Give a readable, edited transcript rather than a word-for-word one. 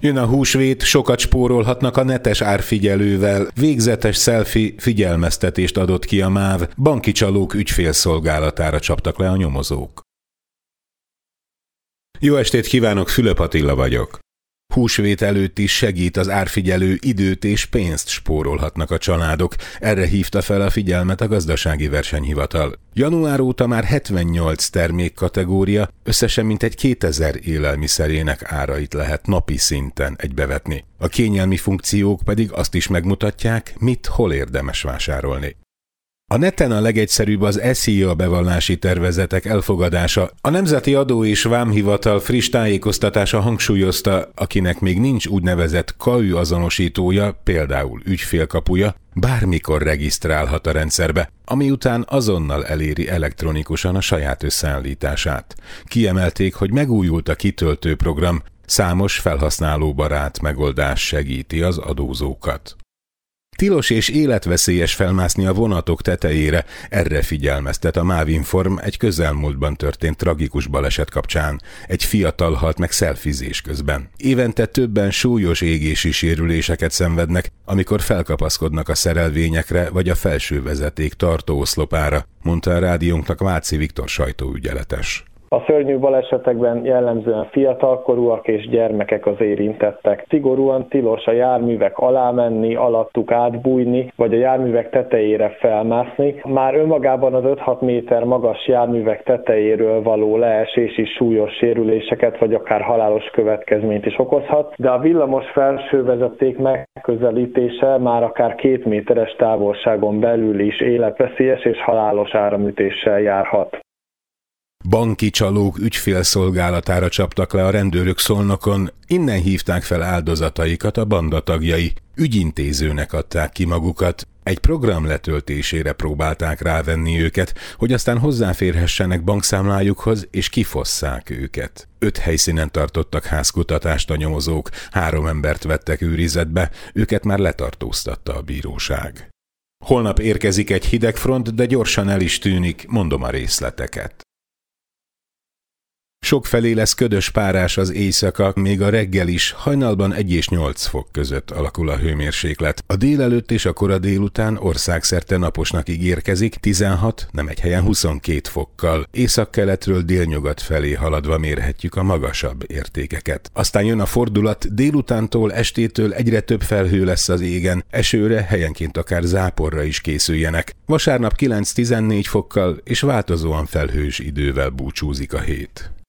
Jön a húsvét, sokat spórolhatnak a netes árfigyelővel. Végzetes selfie figyelmeztetést adott ki a MÁV, banki csalók ügyfélszolgálatára csaptak le a nyomozók. Jó estét kívánok, Fülöp Attila vagyok. Húsvét előtt is segít az árfigyelő, időt és pénzt spórolhatnak a családok. Erre hívta fel a figyelmet a Gazdasági Versenyhivatal. Január óta már 78 termékkategória, összesen mintegy 2000 élelmiszerének árait lehet napi szinten egybevetni. A kényelmi funkciók pedig azt is megmutatják, mit hol érdemes vásárolni. A neten a legegyszerűbb az SZIA bevallási tervezetek elfogadása. A Nemzeti Adó és Vámhivatal friss tájékoztatása hangsúlyozta, akinek még nincs úgynevezett KAÜ azonosítója, például ügyfélkapuja, bármikor regisztrálhat a rendszerbe, ami után azonnal eléri elektronikusan a saját összeállítását. Kiemelték, hogy megújult a kitöltő program, számos felhasználóbarát megoldás segíti az adózókat. Tilos és életveszélyes felmászni a vonatok tetejére, erre figyelmeztet a MÁV-Inform egy közelmúltban történt tragikus baleset kapcsán. Egy fiatal halt meg szelfizés közben. Évente többen súlyos égési sérüléseket szenvednek, amikor felkapaszkodnak a szerelvényekre vagy a felső vezeték tartóoszlopára, mondta a rádiónknak Váci Viktor sajtóügyeletes. A szörnyű balesetekben jellemzően fiatalkorúak és gyermekek az érintettek. Szigorúan tilos a járművek alá menni, alattuk átbújni, vagy a járművek tetejére felmászni. Már önmagában az 5-6 méter magas járművek tetejéről való leesés is súlyos sérüléseket, vagy akár halálos következményt is okozhat, de a villamos felsővezeték megközelítése már akár 2 méteres távolságon belül is életveszélyes és halálos áramütéssel járhat. Banki csalók ügyfélszolgálatára csaptak le a rendőrök Szolnokon, innen hívták fel áldozataikat a banda tagjai. Ügyintézőnek adták ki magukat, egy program letöltésére próbálták rávenni őket, hogy aztán hozzáférhessenek bankszámlájukhoz és kifosszák őket. 5 helyszínen tartottak házkutatást a nyomozók, 3 embert vettek őrizetbe, őket már letartóztatta a bíróság. Holnap érkezik egy hidegfront, de gyorsan el is tűnik, mondom a részleteket. Sokfelé lesz ködös párás az éjszaka, még a reggel is, hajnalban 1 és 8 fok között alakul a hőmérséklet. A délelőtt és a kora délután országszerte naposnak ígérkezik, 16, nem egy helyen 22 fokkal. Északkeletről délnyugat felé haladva mérhetjük a magasabb értékeket. Aztán jön a fordulat, délutántól, estétől egyre több felhő lesz az égen, esőre, helyenként akár záporra is készüljenek. Vasárnap 9-14 fokkal és változóan felhős idővel búcsúzik a hét.